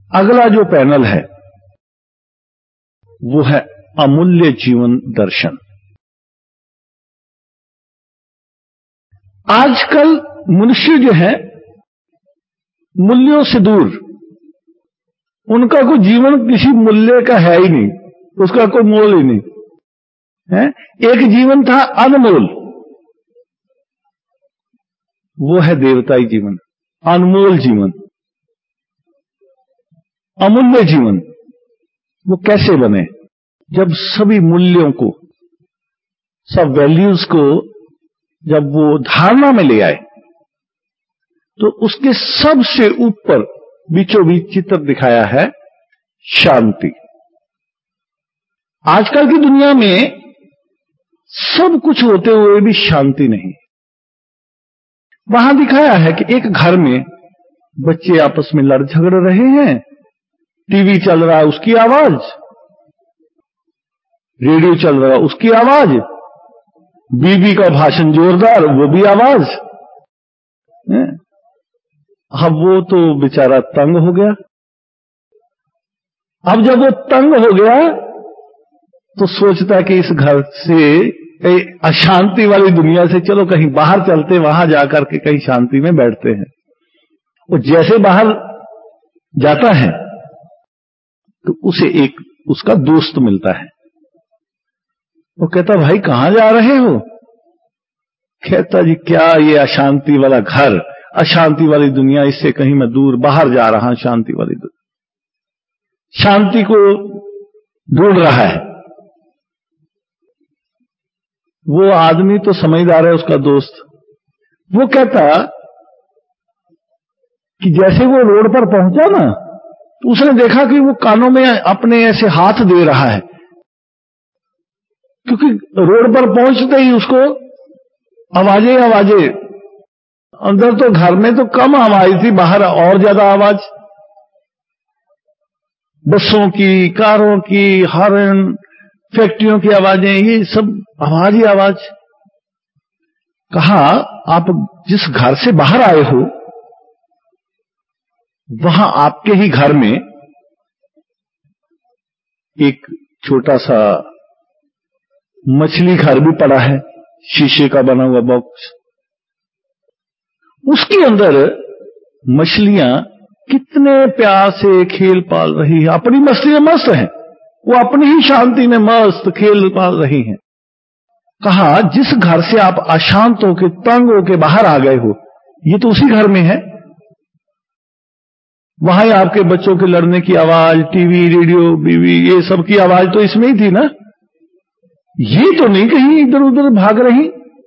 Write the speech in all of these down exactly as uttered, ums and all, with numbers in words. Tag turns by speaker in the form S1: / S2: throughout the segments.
S1: अगला जो पैनल है वो है अमूल्य जीवन दर्शन। आजकल मनुष्य जो है मूल्यों से दूर, उनका कोई जीवन किसी मूल्य का है ही नहीं, उसका कोई मोल ही नहीं है। एक जीवन था अनमोल, वो है देवताई जीवन। अनमोल जीवन, अमूल्य जीवन वो कैसे बने? जब सभी मूल्यों को, सब वैल्यूज को जब वो धारणा में ले आए, तो उसके सबसे ऊपर बीचों बीच चित्र दिखाया है शांति। आजकल की दुनिया में सब कुछ होते हुए भी शांति नहीं। वहां दिखाया है कि एक घर में बच्चे आपस में लड़ झगड़ रहे हैं, टीवी चल रहा है उसकी आवाज, रेडियो चल रहा है उसकी आवाज, बीवी का भाषण जोरदार वो भी आवाज। अब वो तो बेचारा तंग हो गया। अब जब वो तंग हो गया तो सोचता है कि इस घर से, अशांति वाली दुनिया से चलो कहीं बाहर चलते, वहां जाकर के कहीं शांति में बैठते हैं। वो जैसे बाहर जाता है तो उसे एक उसका दोस्त मिलता है। वो कहता भाई कहां जा रहे हो? कहता जी क्या ये अशांति वाला घर, अशांति वाली दुनिया, इससे कहीं मैं दूर बाहर जा रहा हूं, शांति वाली दुनिया। शांति को ढूंढ रहा है। वो आदमी तो समझदार है, उसका दोस्त। वो कहता कि जैसे वो रोड पर पहुंचा ना, तो उसने देखा कि वो कानों में अपने ऐसे हाथ दे रहा है, क्योंकि रोड पर पहुंचते ही उसको आवाजें आवाजें, अंदर तो घर में तो कम आवाज थी, बाहर और ज्यादा आवाज, बसों की, कारों की, हॉर्न, फैक्ट्रियों की आवाजें, ये सब आवाज ही आवाज। कहा आप जिस घर से बाहर आए हो वहां आपके ही घर में एक छोटा सा मछली घर भी पड़ा है, शीशे का बना हुआ बॉक्स। उसके अंदर मछलियां कितने प्यार से खेल पाल रही है, अपनी मस्ती में मस्त है, वो अपनी ही शांति में मस्त खेल पाल रही हैं। कहा जिस घर से आप अशांत होके, तंग होके बाहर आ गए हो, ये तो उसी घर में है। वहां ही आपके बच्चों के लड़ने की आवाज, टीवी, रेडियो, बीवी, ये सब की आवाज तो इसमें ही थी ना, ये तो नहीं कहीं इधर उधर भाग रही।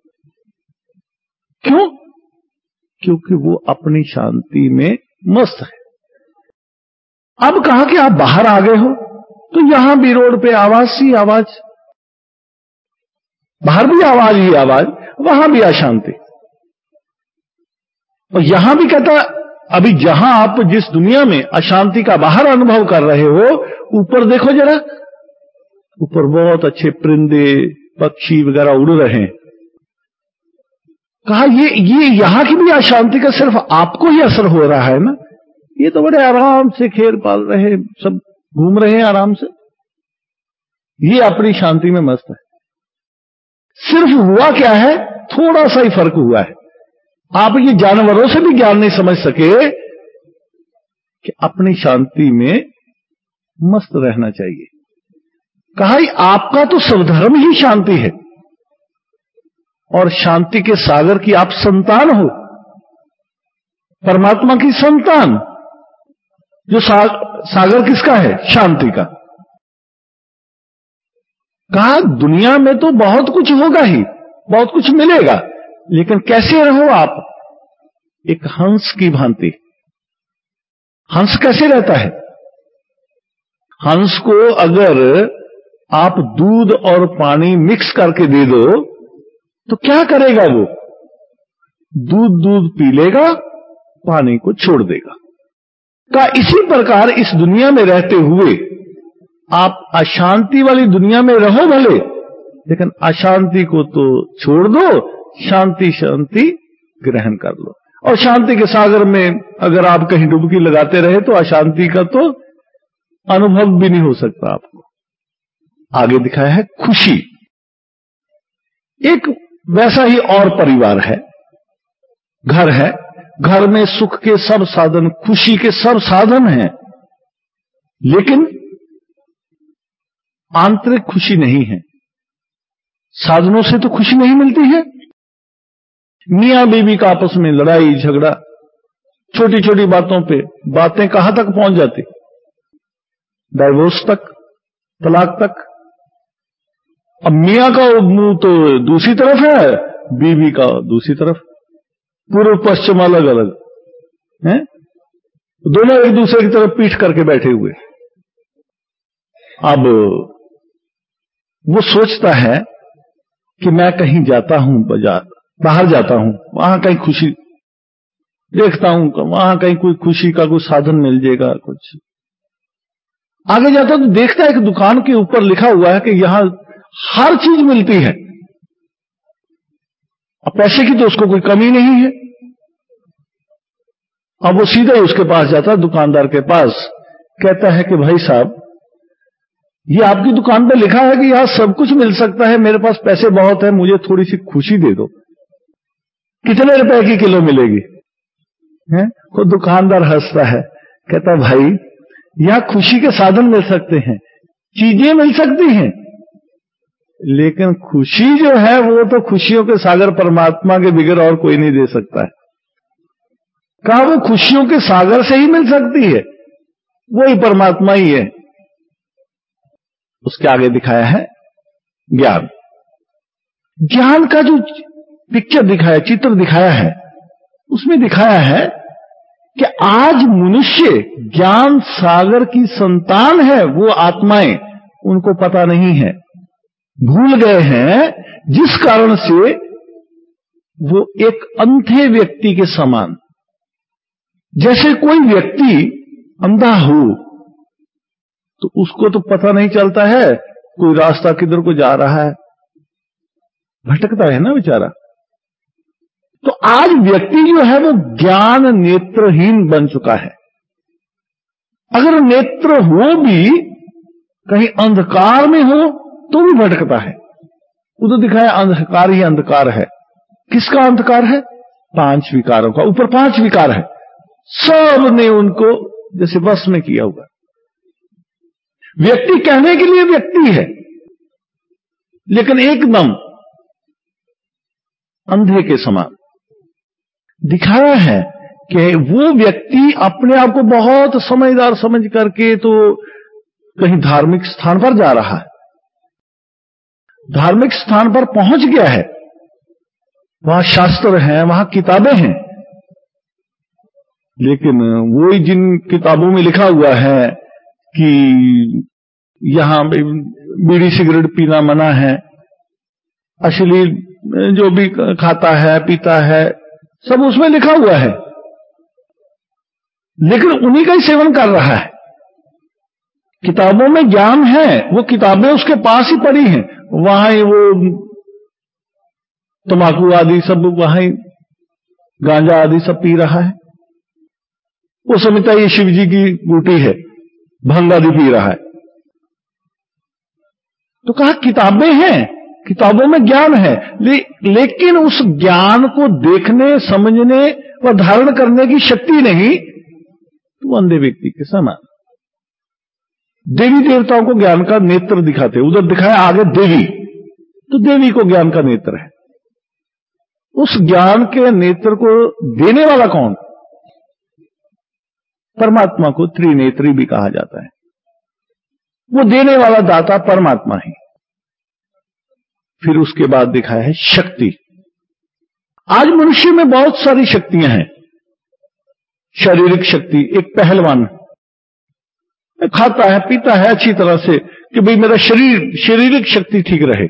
S1: क्यों? क्योंकि वो अपनी शांति में मस्त है। अब कहा कि आप बाहर आ गए हो, तो यहां भी रोड पे आवाज सी आवाज, बाहर भी आवाज ही आवाज, वहां भी अशांति। और यहां भी कहता, अभी जहां आप जिस दुनिया में अशांति का बाहर अनुभव कर रहे हो, ऊपर देखो जरा, ऊपर बहुत अच्छे परिंदे, पक्षी वगैरह उड़ रहे हैं। कहा ये ये यहां की भी अशांति का सिर्फ आपको ही असर हो रहा है ना, ये तो बड़े आराम से खेल पाल रहे, सब घूम रहे हैं आराम से, ये अपनी शांति में मस्त है। सिर्फ हुआ क्या है, थोड़ा सा ही फर्क हुआ है। आप ये जानवरों से भी ज्ञान नहीं समझ सके कि अपनी शांति में मस्त रहना चाहिए। कहा आपका तो स्वधर्म ही शांति है, और शांति के सागर की आप संतान हो, परमात्मा की संतान। जो सा, सागर किसका है? शांति का। कहा दुनिया में तो बहुत कुछ होगा ही, बहुत कुछ मिलेगा, लेकिन कैसे रहो आप? एक हंस की भांति। हंस कैसे रहता है? हंस को अगर आप दूध और पानी मिक्स करके दे दो तो क्या करेगा वो? दूध दूध पी लेगा, पानी को छोड़ देगा। का इसी प्रकार इस दुनिया में रहते हुए आप अशांति वाली दुनिया में रहो भले, लेकिन अशांति को तो छोड़ दो, शांति शांति ग्रहण कर लो। और शांति के सागर में अगर आप कहीं डुबकी लगाते रहे तो अशांति का तो अनुभव भी नहीं हो सकता आपको। आगे दिखाया है खुशी। एक वैसा ही और परिवार है, घर है, घर में सुख के सब साधन, खुशी के सब साधन हैं, लेकिन आंतरिक खुशी नहीं है। साधनों से तो खुशी नहीं मिलती है। मियां बीवी का आपस में लड़ाई झगड़ा, छोटी छोटी बातों पे बातें कहां तक पहुंच जाती, डाइवोर्स तक, तलाक तक। अब मियां का मुंह तो दूसरी तरफ है, बीवी का दूसरी तरफ, पूर्व पश्चिम अलग अलग हैं, दोनों एक दूसरे की तरफ पीठ करके बैठे हुए। अब वो सोचता है कि मैं कहीं जाता हूं, बाजार बाहर जाता हूं, वहां कहीं खुशी देखता हूं, वहां कहीं कोई खुशी का कोई साधन मिल जाएगा। कुछ आगे जाता तो देखता है एक दुकान के ऊपर लिखा हुआ है कि यहां हर चीज मिलती है। अब पैसे की तो उसको कोई कमी नहीं है। अब वो सीधे उसके पास जाता, दुकानदार के पास, कहता है कि भाई साहब, ये आपकी दुकान पे लिखा है कि यहां सब कुछ मिल सकता है, मेरे पास पैसे बहुत है, मुझे थोड़ी सी खुशी दे दो, कितने रुपए की किलो मिलेगी? हैं? वो दुकानदार हंसता है, कहता भाई यहां खुशी के साधन मिल सकते हैं, चीजें मिल सकती हैं, लेकिन खुशी जो है वो तो खुशियों के सागर परमात्मा के बगैर और कोई नहीं दे सकता है। कहा वो खुशियों के सागर से ही मिल सकती है, वही परमात्मा ही है। उसके आगे दिखाया है ज्ञान। ज्ञान का जो पिक्चर दिखाया, चित्र दिखाया है, उसमें दिखाया है कि आज मनुष्य ज्ञान सागर की संतान है, वो आत्माएं उनको पता नहीं है, भूल गए हैं, जिस कारण से वो एक अंधे व्यक्ति के समान, जैसे कोई व्यक्ति अंधा हो तो उसको तो पता नहीं चलता है कोई रास्ता किधर को जा रहा है, भटकता है ना बेचारा। तो आज व्यक्ति जो है वो ज्ञान नेत्रहीन बन चुका है। अगर नेत्र हो भी कहीं अंधकार में हो तो भी भटकता है। उधर दिखाया अंधकार ही अंधकार है। किसका अंधकार है? पांच विकारों का। ऊपर पांच विकार है, सब ने उनको जैसे बस में किया हुआ। व्यक्ति कहने के लिए व्यक्ति है, लेकिन एकदम अंधे के समान दिखाया है कि वो व्यक्ति अपने आप को बहुत समझदार समझ करके तो कहीं धार्मिक स्थान पर जा रहा है, धार्मिक स्थान पर पहुंच गया है, वहां शास्त्र हैं, वहां किताबें हैं, लेकिन वो जिन किताबों में लिखा हुआ है कि यहां बीड़ी सिगरेट पीना मना है, अश्लील जो भी खाता है पीता है सब उसमें लिखा हुआ है, लेकिन उन्हीं का ही सेवन कर रहा है। किताबों में ज्ञान है, वो किताबें उसके पास ही पड़ी हैं, वहां ही वो तंबाकू आदि सब, वहां ही गांजा आदि सब पी रहा है। वो समझता है ये शिव जी की बूटी है, भंग आदि पी रहा है। तो कहा किताबें हैं, किताबों में ज्ञान है, ले, लेकिन उस ज्ञान को देखने समझने व धारण करने की शक्ति नहीं, तो अंधे व्यक्ति के समान। देवी देवताओं को ज्ञान का नेत्र दिखाते, उधर दिखाया आगे देवी, तो देवी को ज्ञान का नेत्र है। उस ज्ञान के नेत्र को देने वाला कौन? परमात्मा को त्रिनेत्री भी कहा जाता है। वो देने वाला दाता परमात्मा ही। फिर उसके बाद दिखाया है शक्ति। आज मनुष्य में बहुत सारी शक्तियां हैं। शारीरिक शक्ति, एक पहलवान खाता है पीता है अच्छी तरह से कि भाई मेरा शरीर शारीरिक शक्ति ठीक रहे।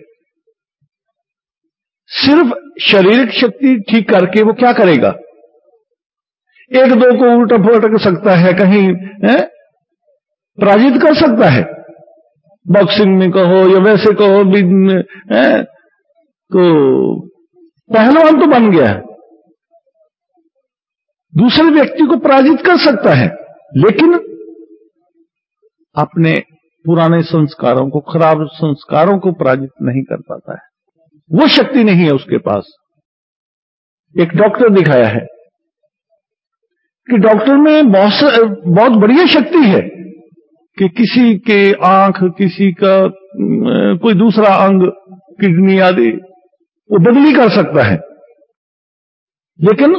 S1: सिर्फ शारीरिक शक्ति ठीक करके वो क्या करेगा? एक दो को उल्टा फटक सकता है, कहीं है? पराजित कर सकता है, बॉक्सिंग में कहो या वैसे कहो भी है? तो पहलवान तो बन गया है, दूसरे व्यक्ति को पराजित कर सकता है, लेकिन अपने पुराने संस्कारों को, खराब संस्कारों को पराजित नहीं कर पाता है। वो शक्ति नहीं है उसके पास। एक डॉक्टर दिखाया है कि डॉक्टर में बहुत बहुत बढ़िया शक्ति है कि किसी के आंख, किसी का कोई दूसरा अंग, किडनी आदि वो बदली कर सकता है, लेकिन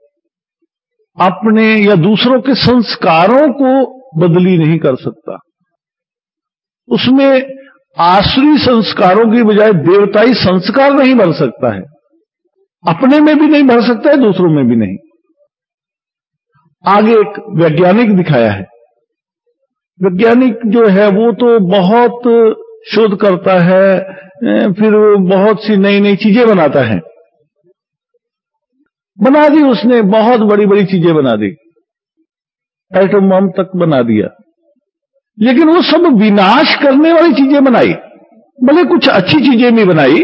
S1: अपने या दूसरों के संस्कारों को बदली नहीं कर सकता। उसमें आसुरी संस्कारों की बजाय देवताई संस्कार नहीं भर सकता है। अपने में भी नहीं भर सकता है, दूसरों में भी नहीं। आगे एक वैज्ञानिक दिखाया है। वैज्ञानिक जो है वो तो बहुत शोध करता है, फिर बहुत सी नई नई चीजें बनाता है। बना दी उसने, बहुत बड़ी बड़ी चीजें बना दी, एटम बम तक बना दिया, लेकिन वो सब विनाश करने वाली चीजें बनाई। भले कुछ अच्छी चीजें भी बनाई,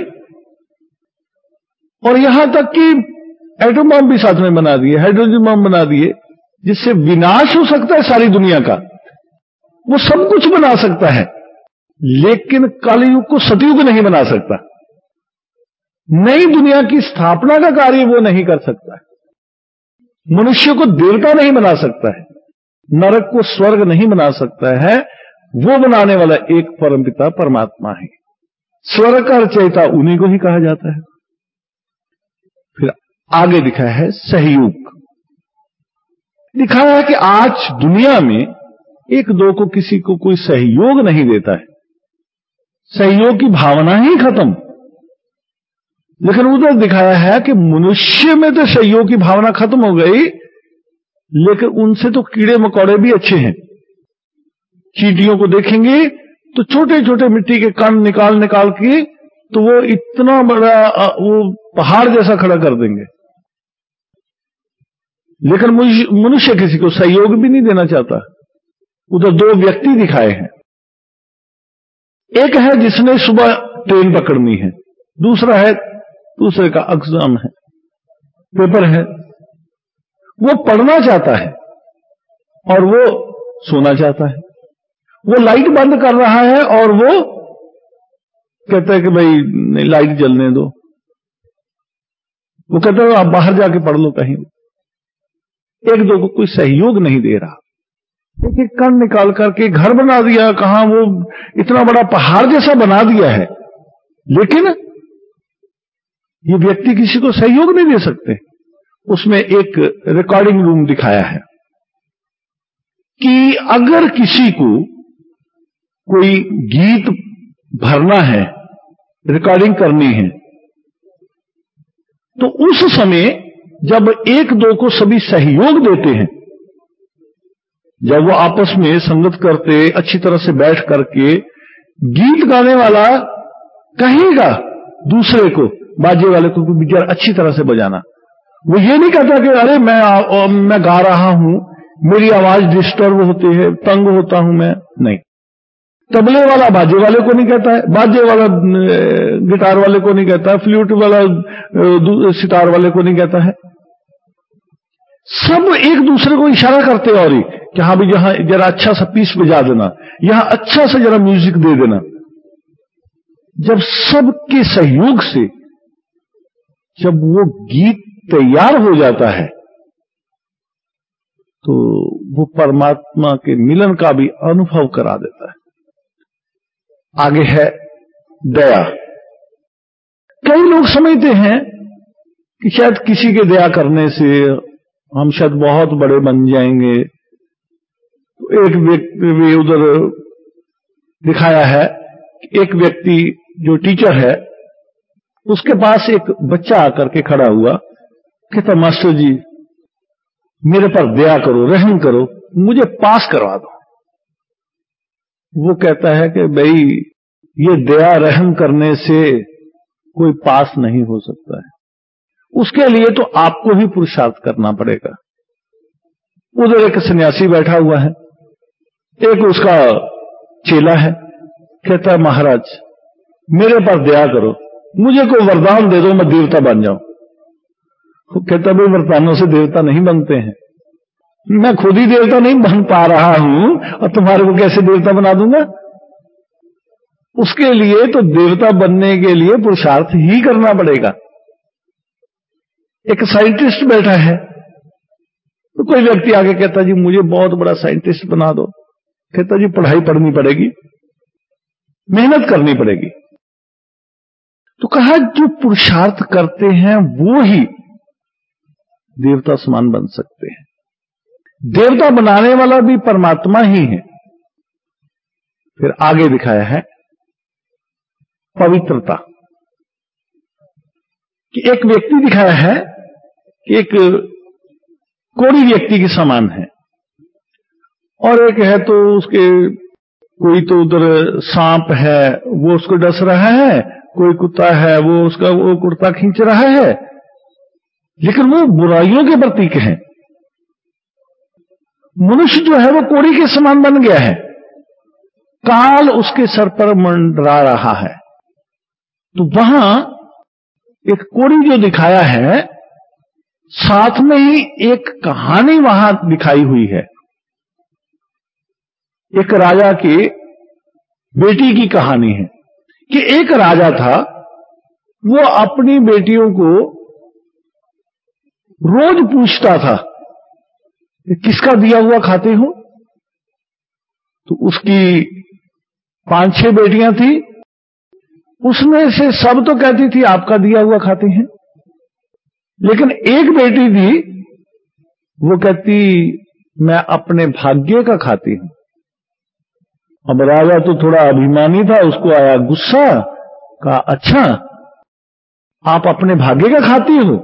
S1: और यहां तक कि एटम बम भी साथ में बना दिए, हाइड्रोजन बम बना दिए, जिससे विनाश हो सकता है सारी दुनिया का। वो सब कुछ बना सकता है, लेकिन कलयुग को सतयुग नहीं बना सकता। नई दुनिया की स्थापना का कार्य वो नहीं कर सकता है। मनुष्य को देवता नहीं बना सकता है, नरक को स्वर्ग नहीं बना सकता है। वो बनाने वाला एक परमपिता परमात्मा है। स्वर्ग का रचयिता उन्हीं को ही कहा जाता है। फिर आगे दिखाया है सहयोग। दिखाया है कि आज दुनिया में एक दो को किसी को कोई सहयोग नहीं देता है, सहयोग की भावना ही खत्म। लेकिन उधर दिखाया है कि मनुष्य में तो सहयोग की भावना खत्म हो गई, लेकिन उनसे तो कीड़े मकोड़े भी अच्छे हैं। चींटियों को देखेंगे तो छोटे छोटे मिट्टी के कण निकाल निकाल के तो वो इतना बड़ा वो पहाड़ जैसा खड़ा कर देंगे। लेकिन मनुष्य किसी को सहयोग भी नहीं देना चाहता। उधर दो व्यक्ति दिखाए हैं। एक है जिसने सुबह ट्रेन पकड़नी है, दूसरा है दूसरे का एग्जाम है, पेपर है। वो पढ़ना चाहता है और वो सोना चाहता है। वो लाइट बंद कर रहा है और वो कहता है कि भाई नहीं, लाइट जलने दो। वो कहता है आप बाहर जाके पढ़ लो कहीं। एक दो को कोई सहयोग नहीं दे रहा। एक एक कण निकाल करके घर बना दिया, कहां वो इतना बड़ा पहाड़ जैसा बना दिया है, लेकिन ये व्यक्ति किसी को सहयोग नहीं दे सकते। उसमें एक रिकॉर्डिंग रूम दिखाया है कि अगर किसी को कोई गीत भरना है, रिकॉर्डिंग करनी है, तो उस समय जब एक दो को सभी सहयोग देते हैं, जब वो आपस में संगत करते, अच्छी तरह से बैठ करके गीत गाने वाला कहेगा दूसरे को, बाजे वाले को बेचारा अच्छी तरह से बजाना। वो ये नहीं कहता कि अरे मैं आ, मैं गा रहा हूं, मेरी आवाज डिस्टर्ब होती है, तंग होता हूं मैं। नहीं, तबले वाला बाजे वाले को नहीं कहता है, बाजे वाला गिटार वाले को नहीं कहता है, फ्लूट वाला सितार वाले को नहीं कहता है। सब एक दूसरे को इशारा करते और ही कि हाँ भी यहां जरा अच्छा सा पीस बजा देना, यहां अच्छा सा जरा म्यूजिक दे देना। जब सबके सहयोग से जब वो गीत तैयार हो जाता है, तो वो परमात्मा के मिलन का भी अनुभव करा देता है। आगे है दया। कई लोग समझते हैं कि शायद किसी के दया करने से हम शायद बहुत बड़े बन जाएंगे। तो एक व्यक्ति भी उधर दिखाया है, एक व्यक्ति जो टीचर है, उसके पास एक बच्चा आकर के खड़ा हुआ, कहता मास्टर जी मेरे पर दया करो, रहम करो, मुझे पास करवा दो। वो कहता है कि भाई ये दया रहम करने से कोई पास नहीं हो सकता है, उसके लिए तो आपको ही पुरुषार्थ करना पड़ेगा। उधर एक सन्यासी बैठा हुआ है, एक उसका चेला है, कहता है महाराज मेरे पर दया करो, मुझे कोई वरदान दे दो, मैं देवता बन जाऊं। वो कहता भाई वरदानों से देवता नहीं बनते हैं, मैं खुद ही देवता नहीं बन पा रहा हूं और तुम्हारे को कैसे देवता बना दूंगा। उसके लिए तो देवता बनने के लिए पुरुषार्थ ही करना पड़ेगा। एक साइंटिस्ट बैठा है तो कोई व्यक्ति आगे कहता जी मुझे बहुत बड़ा साइंटिस्ट बना दो, कहता जी पढ़ाई पढ़नी पड़ेगी, मेहनत करनी पड़ेगी। तो कहा जो पुरुषार्थ करते हैं वो ही देवता समान बन सकते हैं। देवता बनाने वाला भी परमात्मा ही है। फिर आगे दिखाया है पवित्रता कि एक व्यक्ति दिखाया है कि एक कोढ़ी व्यक्ति के समान है और एक है तो उसके कोई तो उधर सांप है वो उसको डस रहा है, कोई कुत्ता है वो उसका वो कुर्ता खींच रहा है, लेकिन वो बुराइयों के प्रतीक हैं। मनुष्य जो है वो कोढ़ी के समान बन गया है, काल उसके सर पर मंडरा रहा है। तो वहां एक कोढ़ी जो दिखाया है साथ में ही एक कहानी वहां दिखाई हुई है। एक राजा की बेटी की कहानी है कि एक राजा था, वो अपनी बेटियों को रोज पूछता था कि किसका दिया हुआ खाते हो। तो उसकी पांच छह बेटियां थी, उसमें से सब तो कहती थी आपका दिया हुआ खाते हैं, लेकिन एक बेटी थी वो कहती मैं अपने भाग्य का खाती हूं। अब राजा तो थोड़ा अभिमानी था, उसको आया गुस्सा, कहा अच्छा आप अपने भाग्य का खाती हो?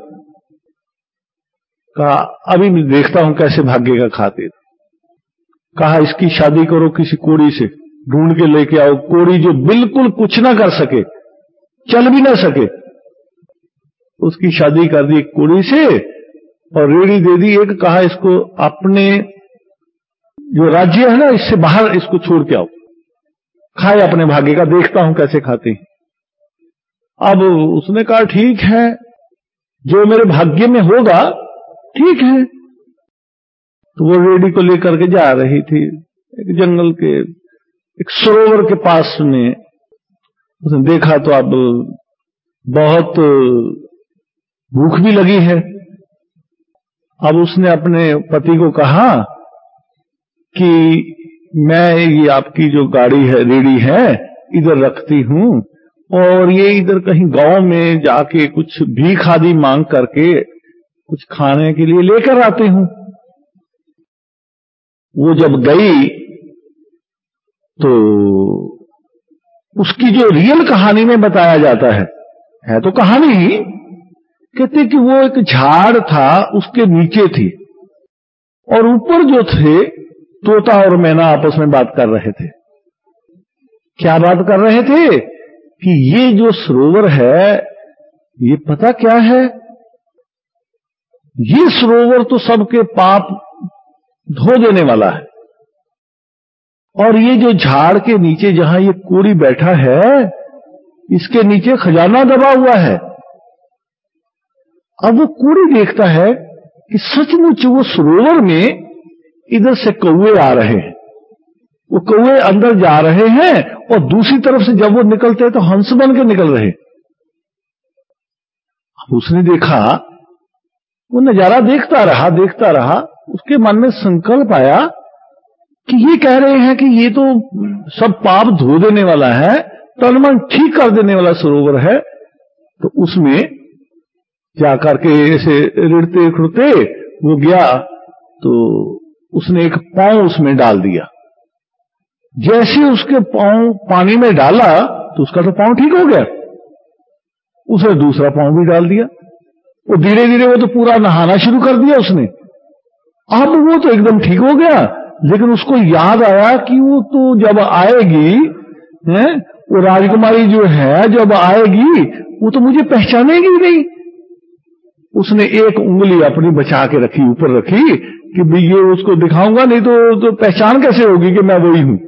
S1: कहा अभी मैं देखता हूं कैसे भाग्य का खाते। कहा इसकी शादी करो किसी कोढ़ी से, ढूंढ के लेके आओ, कोढ़ी जो बिल्कुल कुछ ना कर सके, चल भी ना सके। उसकी शादी कर दी कोढ़ी से और रेडी दे दी एक, कहा इसको अपने जो राज्य है ना इससे बाहर इसको छोड़ के आओ, खाए अपने भाग्य का, देखता हूं कैसे खाते हैं। अब उसने कहा ठीक है जो मेरे भाग्य में होगा ठीक है। तो वो रेडी को लेकर के जा रही थी एक जंगल के एक सरोवर के पास में। उसने देखा तो अब बहुत भूख भी लगी है। अब उसने अपने पति को कहा कि मैं ये आपकी जो गाड़ी है रेडी है इधर रखती हूं और ये इधर कहीं गांव में जाके कुछ भीख आदि मांग करके कुछ खाने के लिए लेकर आती हूं। वो जब गई तो उसकी जो रियल कहानी में बताया जाता है, है तो कहानी ही, कहते कि वो एक झाड़ था उसके नीचे थी और ऊपर जो थे तोता और मैना आपस में बात कर रहे थे। क्या बात कर रहे थे कि ये जो सरोवर है ये पता क्या है, ये सरोवर तो सबके पाप धो देने वाला है और ये जो झाड़ के नीचे जहां ये कोढ़ी बैठा है इसके नीचे खजाना दबा हुआ है। अब वो कोढ़ी देखता है कि सचमुच वो सरोवर में इधर से कौवे आ रहे हैं, वो कौवे अंदर जा रहे हैं और दूसरी तरफ से जब वो निकलते हैं तो हंस बन के निकल रहे। अब उसने देखा, वो नजारा देखता रहा देखता रहा, उसके मन में संकल्प आया कि ये कह रहे हैं कि ये तो सब पाप धो देने वाला है, तन मन ठीक कर देने वाला सरोवर है। तो उसमें जाकर के ऐसे रिड़ते खुड़ते वो गया तो उसने एक पांव उसमें डाल दिया। जैसे उसके पांव पानी में डाला तो उसका तो पांव ठीक हो गया, उसने दूसरा पांव भी डाल दिया। वो धीरे धीरे वो तो पूरा नहाना शुरू कर दिया उसने। अब वो तो एकदम ठीक हो गया, लेकिन उसको याद आया कि वो तो जब आएगी है, वो राजकुमारी जो है जब आएगी वो तो मुझे पहचानेगी नहीं। उसने एक उंगली अपनी बचा के रखी, ऊपर रखी कि भाई ये उसको दिखाऊंगा नहीं तो, तो पहचान कैसे होगी कि मैं वही हूं।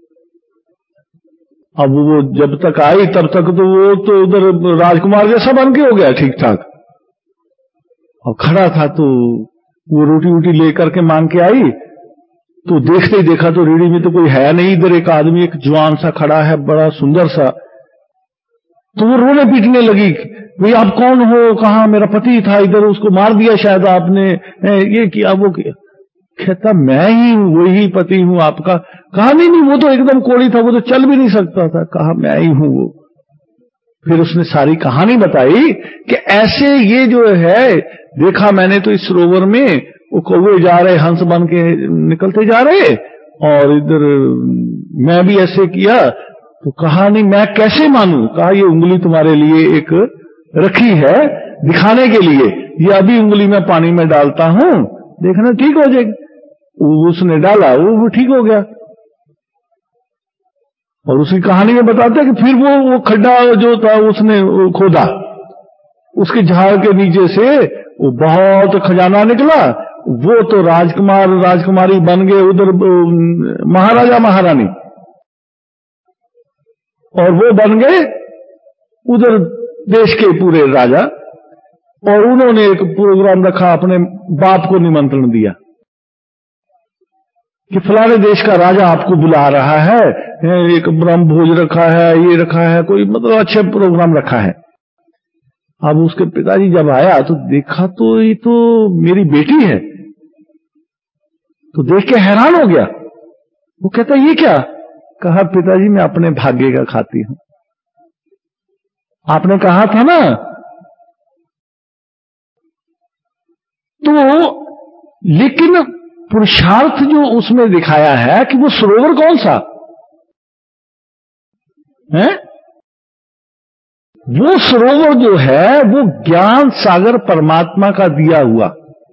S1: अब वो जब तक आई तब तक तो वो तो उधर राजकुमार जैसा बन के हो गया ठीक ठाक। और खड़ा था तो वो रोटी वोटी लेकर के मांग के आई, तो देखते ही देखा तो रेडी में तो कोई है नहीं, इधर एक आदमी एक जवान सा खड़ा है, बड़ा सुंदर सा। तो वो रोने पीटने लगी, भाई आप कौन हो, कहाँ, मेरा पति था इधर, उसको मार दिया शायद आपने, ये किया वो किया। कहता मैं ही हूं, वही पति हूं आपका। कहा नहीं नहीं, वो तो एकदम कोड़ी था, वो तो चल भी नहीं सकता था। कहा मैं ही हूं वो। फिर उसने सारी कहानी बताई कि ऐसे ये जो है, देखा मैंने तो इस सरोवर में वो कौवे जा रहे, हंस बन के निकलते जा रहे, और इधर मैं भी ऐसे किया। तो कहा नहीं मैं कैसे मानूं। कहा ये उंगली तुम्हारे लिए एक रखी है दिखाने के लिए, ये अभी उंगली में पानी में डालता हूं, देखना ठीक हो जाएगा। उसने डाला, वो ठीक हो गया। और उसकी कहानी में बताते हैं कि फिर वो वो खड्डा जो था उसने खोदा, उसके झाड़ के नीचे से वो बहुत खजाना निकला। वो तो राजकुमार राजकुमारी बन गए उधर, महाराजा महारानी, और वो बन गए उधर देश के पूरे राजा। और उन्होंने एक प्रोग्राम रखा, अपने बाप को निमंत्रण दिया कि फलाने देश का राजा आपको बुला रहा है, एक ब्रह्म भोज रखा है, ये रखा है, कोई मतलब अच्छे प्रोग्राम रखा है। अब उसके पिताजी जब आया तो देखा तो ये तो मेरी बेटी है, तो देख के हैरान हो गया। वो कहता ये क्या। कहा पिताजी मैं अपने भाग्य का खाती हूं, आपने कहा था ना। तो लेकिन पुरुषार्थ जो उसमें दिखाया है कि वो सरोवर कौन सा है, वो सरोवर जो है वो ज्ञान सागर परमात्मा का दिया हुआ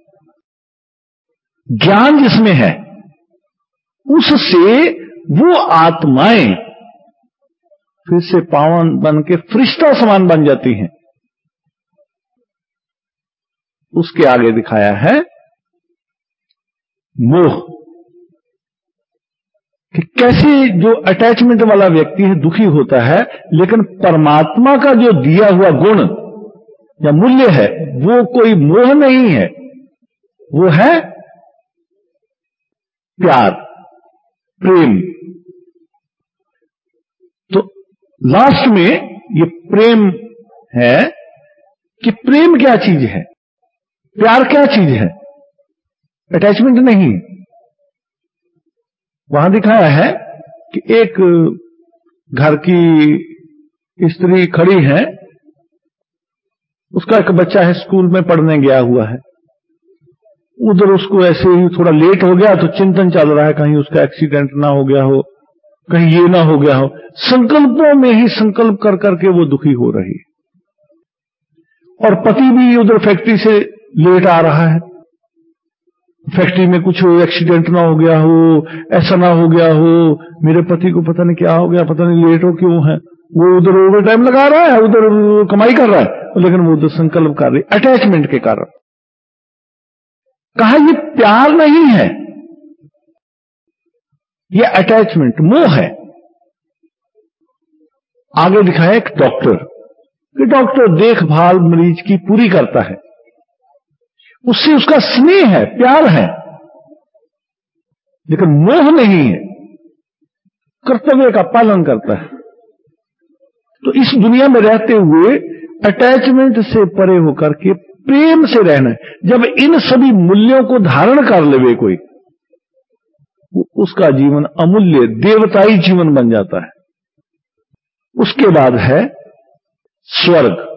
S1: ज्ञान जिसमें है, उससे वो आत्माएं फिर से पावन बन के फरिश्ता समान बन जाती हैं। उसके आगे दिखाया है मोह, कि कैसे जो अटैचमेंट वाला व्यक्ति है दुखी होता है, लेकिन परमात्मा का जो दिया हुआ गुण या मूल्य है वो कोई मोह नहीं है, वो है प्यार, प्रेम। तो लास्ट में ये प्रेम है कि प्रेम क्या चीज है, प्यार क्या चीज है, अटैचमेंट नहीं। वहां दिखाया है कि एक घर की स्त्री खड़ी है, उसका एक बच्चा है स्कूल में पढ़ने गया हुआ है, उधर उसको ऐसे ही थोड़ा लेट हो गया तो चिंतन चल रहा है कहीं उसका एक्सीडेंट ना हो गया हो, कहीं ये ना हो गया हो। संकल्पों में ही संकल्प कर करके वो दुखी हो रही है। और पति भी उधर फैक्ट्री से लेट आ रहा है, फैक्ट्री में कुछ एक्सीडेंट ना हो गया हो, ऐसा ना हो गया हो, मेरे पति को पता नहीं क्या हो गया, पता नहीं लेट हो क्यों है। वो उधर ओवर टाइम लगा रहा है, उधर कमाई कर रहा है, लेकिन वो उधर संकल्प कर रही, अटैचमेंट के कारण। कहा ये प्यार नहीं है, ये अटैचमेंट मोह है। आगे दिखाया एक डॉक्टर, कि डॉक्टर देखभाल मरीज की पूरी करता है, उससे उसका स्नेह है, प्यार है, लेकिन मोह नहीं है, कर्तव्य का पालन करता है। तो इस दुनिया में रहते हुए अटैचमेंट से परे होकर के प्रेम से रहना है। जब इन सभी मूल्यों को धारण कर लेवे कोई, उसका जीवन अमूल्य देवताई जीवन बन जाता है। उसके बाद है स्वर्ग।